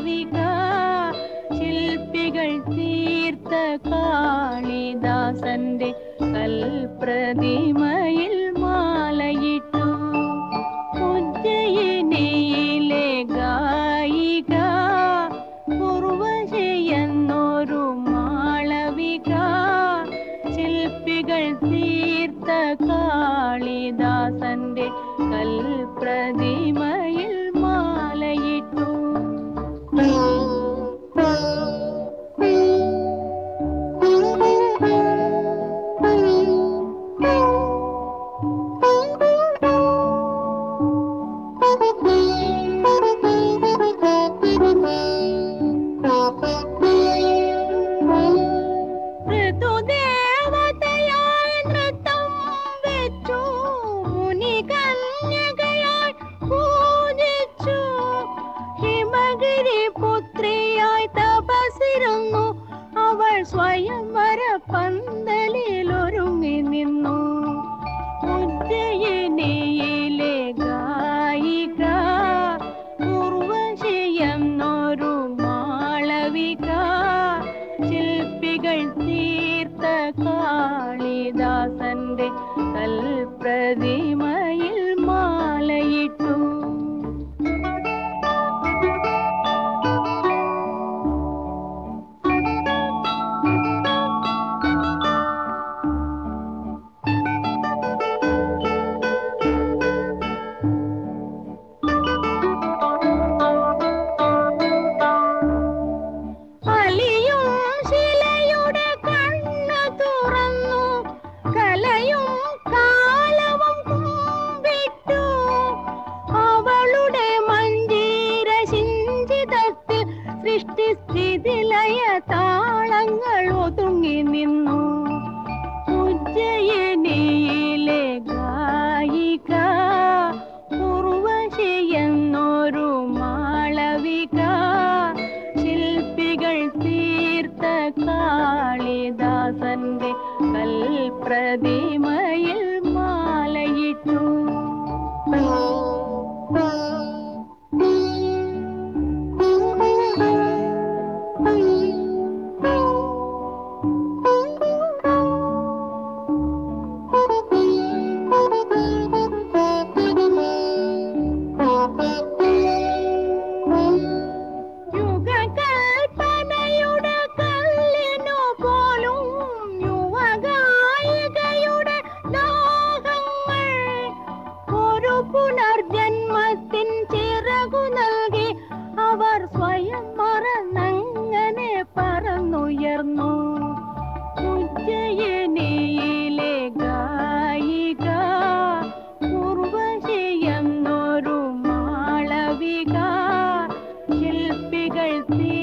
മാളവിക ശില്പികൾ തീർത്ത കാളിദാസന്റെ കൽപ്രതിമയിൽ മാലയിട്ടു. ഉജ്ജയിനിയിലെ ഗായിക ഉർവശിയെന്നൊരു മാളവിക ശില്പികൾ തീർത്ത കാളിദാസന്റെ കൽപ്രതിമയിൽ മാലയിട്ടു. സ്വയംവര പന്തലിലൊരുങ്ങി നിന്നു. ഉജ്ജയിനിയിലെ ഗായിക ഉർവശിയെന്നൊരു മാളവിക ശില്പികൾ തീർത്ത കാളിദാസന്റെ കൽപ്രതിമയിൽ മാലയിട്ടു. സൃഷ്ടിസ്ഥിതിലയ താളങ്ങൾ ഒതുങ്ങി നിന്നു. ഉജ്ജയിനിയിലെ ഗായിക ഉർവശിയെന്നൊരു മാളവിക ശില്പികൾ തീർത്ത കാളിദാസന്റെ കൽപ്രതിമയിൽ മാലയിട്ടു. പുനർജന്മത്തിൻ ചിറകു നൽകി അവർ സ്വയം മറന്നങ്ങനെ പറന്നുയർന്നു. ഉജ്ജയിനിയിലെ ഗായിക ഉർവശിയെന്നൊരു മാളവിക ശില്പികൾ